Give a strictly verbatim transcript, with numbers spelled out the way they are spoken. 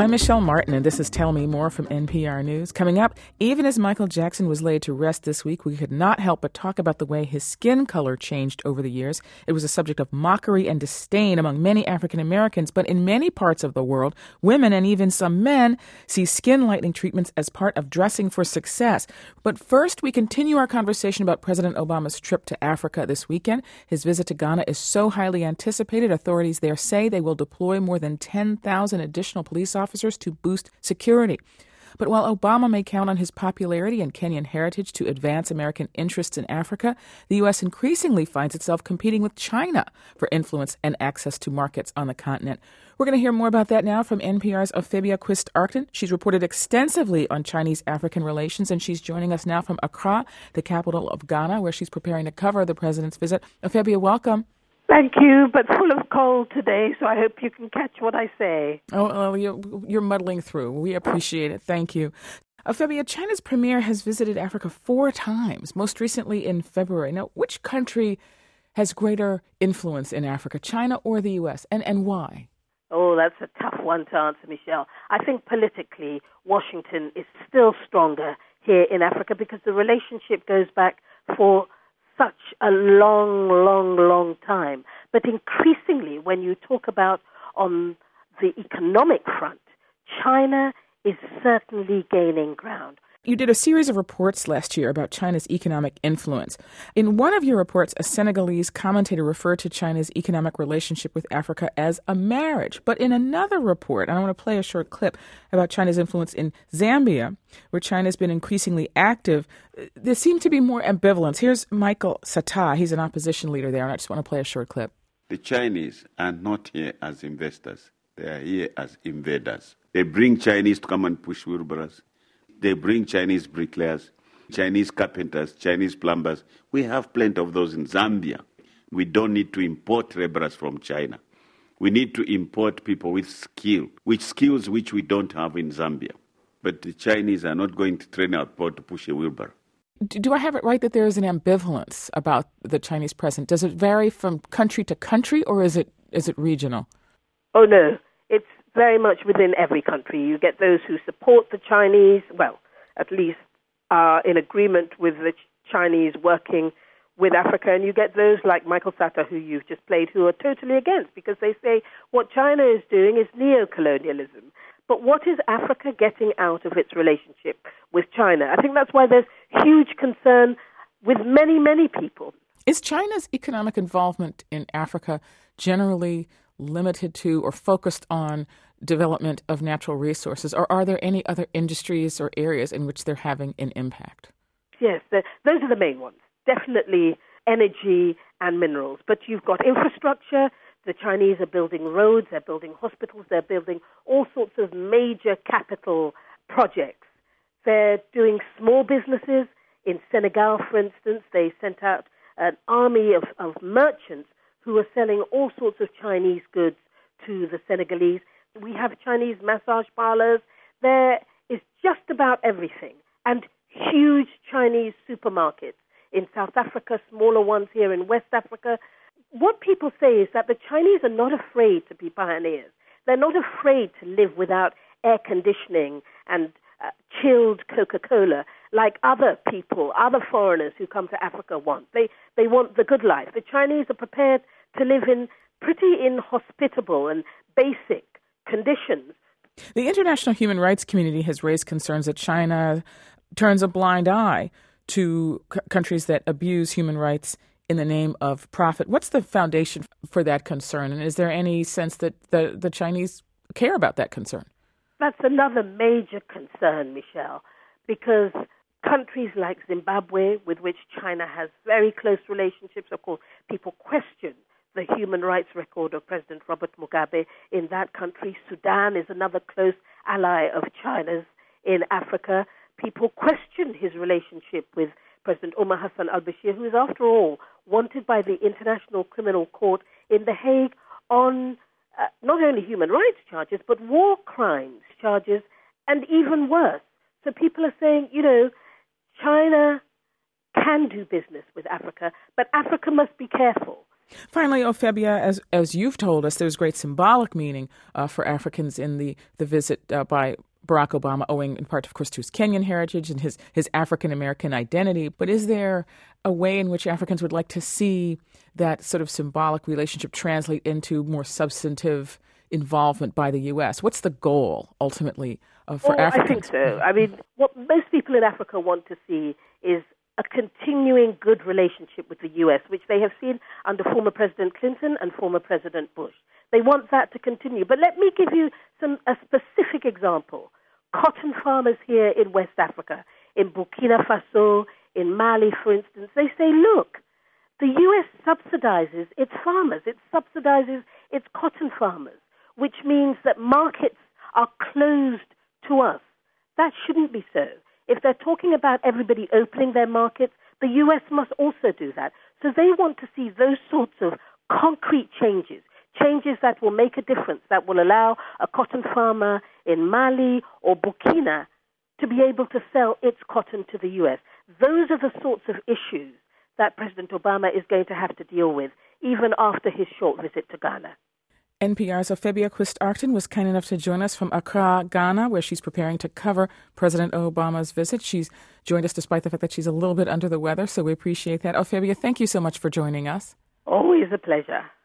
I'm Michelle Martin, and this is Tell Me More from N P R News. Coming up, even as Michael Jackson was laid to rest this week, we could not help but talk about the way his skin color changed over the years. It was a subject of mockery and disdain among many African Americans, but in many parts of the world, women and even some men see skin lightening treatments as part of dressing for success. But first, we continue our conversation about President Obama's trip to Africa this weekend. His visit to Ghana is so highly anticipated, authorities there say they will deploy more than ten thousand additional police officers to boost security. But while Obama may count on his popularity and Kenyan heritage to advance American interests in Africa, the U S increasingly finds itself competing with China for influence and access to markets on the continent. We're going to hear more about that now from N P R's Ophelia Quist-Arcton. She's reported extensively on Chinese-African relations, and she's joining us now from Accra, the capital of Ghana, where she's preparing to cover the president's visit. Ophelia, welcome. Thank you, but full of cold today, so I hope you can catch what I say. Oh, well, you're, you're muddling through. We appreciate it. Thank you. Ophelia, China's premier has visited Africa four times, most recently in February. Now, which country has greater influence in Africa, China or the U S, and, and why? Oh, that's a tough one to answer, Michelle. I think politically, Washington is still stronger here in Africa because the relationship goes back for such a long, long, long time. But increasingly, when you talk about on the economic front, China is certainly gaining ground. You did a series of reports last year about China's economic influence. In one of your reports, a Senegalese commentator referred to China's economic relationship with Africa as a marriage. But in another report, and I want to play a short clip about China's influence in Zambia, where China's been increasingly active, there seemed to be more ambivalence. Here's Michael Sata. He's an opposition leader there, and I just want to play a short clip. The Chinese are not here as investors. They are here as invaders. They bring Chinese to come and push wheelbarrows. They bring Chinese bricklayers, Chinese carpenters, Chinese plumbers. We have plenty of those in Zambia. We don't need to import laborers from China. We need to import people with skill, with skills which we don't have in Zambia. But the Chinese are not going to train our people to push a wheelbarrow. Do I have it right that there is an ambivalence about the Chinese presence? Does it vary from country to country, or is it is it regional? Oh, no. It's very much within every country. You get those who support the Chinese, well, at least are in agreement with the Chinese working with Africa, and you get those like Michael Sata, who you've just played, who are totally against, because they say what China is doing is neo-colonialism. But what is Africa getting out of its relationship with China? I think that's why there's huge concern with many, many people. Is China's economic involvement in Africa generally limited to or focused on development of natural resources, or are there any other industries or areas in which they're having an impact? Yes, the, those are the main ones. Definitely energy and minerals. But you've got infrastructure. The Chinese are building roads, they're building hospitals, they're building all sorts of major capital projects. They're doing small businesses. In Senegal, for instance, they sent out an army of, of merchants who are selling all sorts of Chinese goods to the Senegalese. We have Chinese massage parlors. There is just about everything. And huge Chinese supermarkets in South Africa, smaller ones here in West Africa. What people say is that the Chinese are not afraid to be pioneers. They're not afraid to live without air conditioning and uh, chilled Coca-Cola like other people, other foreigners who come to Africa want. They, they want the good life. The Chinese are prepared to live in pretty inhospitable and basic conditions. The international human rights community has raised concerns that China turns a blind eye to c- countries that abuse human rights in the name of profit. What's the foundation for that concern? And is there any sense that the, the Chinese care about that concern? That's another major concern, Michelle, because countries like Zimbabwe, with which China has very close relationships, of course, people question the human rights record of President Robert Mugabe in that country. Sudan is another close ally of China's in Africa. People question his relationship with President Omar Hassan al-Bashir, who is, after all, wanted by the International Criminal Court in The Hague on uh, not only human rights charges, but war crimes charges, and even worse. So people are saying, you know, China can do business with Africa, but Africa must be careful. Finally, Ophebia, as as you've told us, there's great symbolic meaning uh, for Africans in the, the visit uh, by Barack Obama, owing in part, of course, to his Kenyan heritage and his, his African-American identity. But is there a way in which Africans would like to see that sort of symbolic relationship translate into more substantive involvement by the U S? What's the goal, ultimately, uh, for oh, Africans? I think so. I mean, what most people in Africa want to see is a continuing good relationship with the U S, which they have seen under former President Clinton and former President Bush. They want that to continue. But let me give you some a specific example. Cotton farmers here in West Africa, in Burkina Faso, in Mali, for instance, they say, look, the U S subsidizes its farmers. It subsidizes its cotton farmers, which means that markets are closed to us. That shouldn't be so. If they're talking about everybody opening their markets, the U S must also do that. So they want to see those sorts of concrete changes, changes that will make a difference, that will allow a cotton farmer in Mali or Burkina to be able to sell its cotton to the U S. Those are the sorts of issues that President Obama is going to have to deal with, even after his short visit to Ghana. N P R's Ophebia Quist-Arcton was kind enough to join us from Accra, Ghana, where she's preparing to cover President Obama's visit. She's joined us despite the fact that she's a little bit under the weather, so we appreciate that. Ophebia, thank you so much for joining us. Always a pleasure.